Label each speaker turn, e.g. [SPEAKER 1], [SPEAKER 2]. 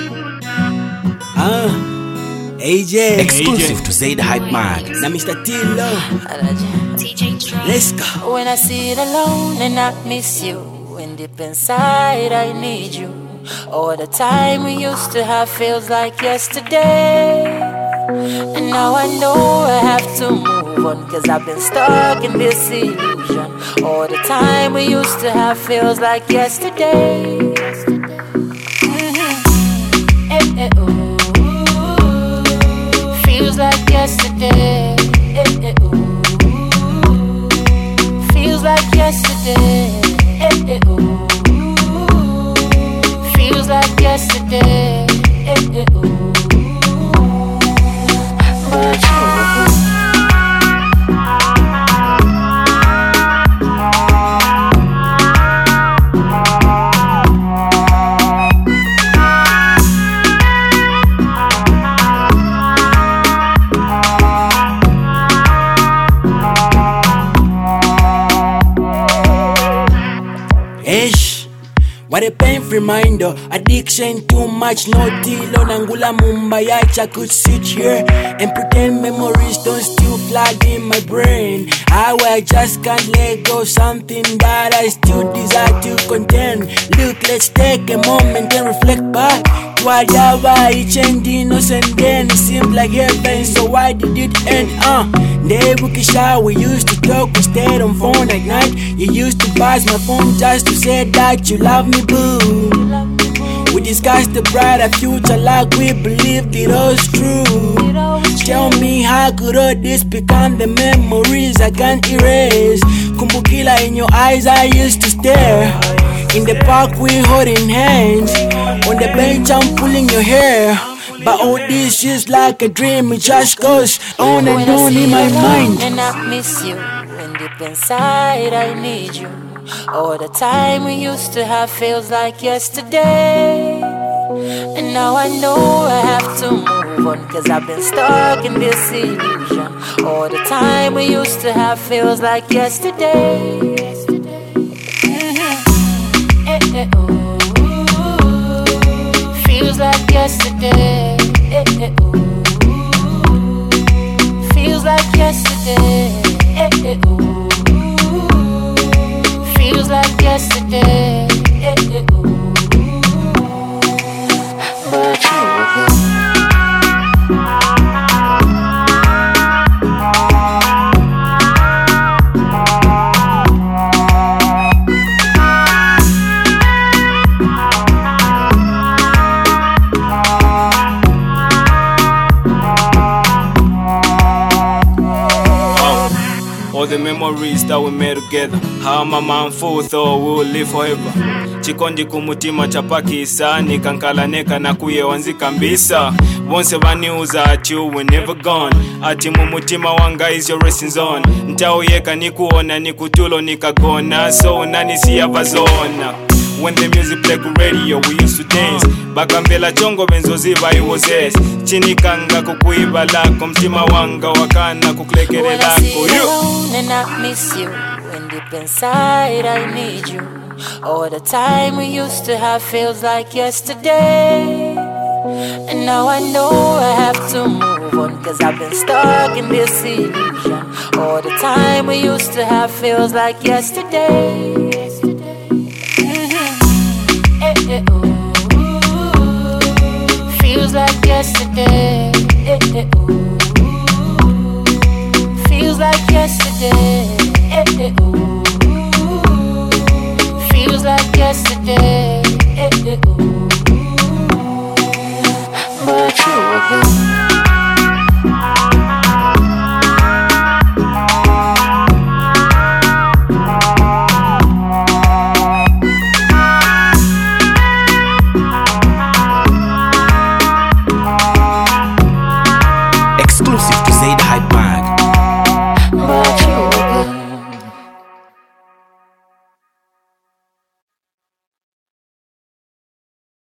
[SPEAKER 1] AJ
[SPEAKER 2] Exclusive to Zaid Hype Mag.
[SPEAKER 1] Now Mr. Tilo, let's go.
[SPEAKER 3] When I sit alone and I miss you, and deep inside I need you. All the time we used to have feels like yesterday. And now I know I have to move on, cause I've been stuck in this illusion. All the time we used to have feels like yesterday. Feels like yesterday. Feels like yesterday. Feels like yesterday. But
[SPEAKER 1] what a painful reminder. Addiction too much, no Tilo. Nangula Mumbai, I could sit here and pretend memories don't still flood in my brain. How I just can't let go, something that I still desire to contend. Look, let's take a moment and reflect back. Whatever it changed, innocent then it seemed like heaven, so why did it end? Nebukisha, we used to talk, we stayed on phone at night. You used to pass my phone just to say that you love me, boo. We discussed the brighter future like we believed it was true. Tell me, how could all this become the memories I can't erase? Kumbukila, in your eyes I used to stare. In the park we holding hands. On the bench I'm pulling your hair. But all this is like a dream, it just goes on and on in my mind.
[SPEAKER 3] And I miss you, and deep inside I need you. All the time we used to have feels like yesterday. And now I know I have to move on, cause I've been stuck in this illusion. All the time we used to have feels like yesterday. Feels like yesterday. Feels like yesterday. Feels like yesterday. But
[SPEAKER 4] all the memories that we made together. How my man full thought we will live forever. Chikondi kumutima chapakisa nikankala neka na kuyewanzika mbisa. Bonse baniuza ati we never gone. Ati mumutima wanga is your resting zone. Ntauyeka nikuona nikutulo nikagona. So nani siyavazona. When the music played on radio, we used to dance. Bakambela chongo benzoziba iwozes. Chinikanga kukuiba lako, mtima wanga wakana kuklekere lako.
[SPEAKER 3] When I sit alone and I miss you, and deep inside I need you. All the time we used to have feels like yesterday. And now I know I have to move on, cause I've been stuck in this illusion. All the time we used to have feels like yesterday. Feels like yesterday. Feels like yesterday.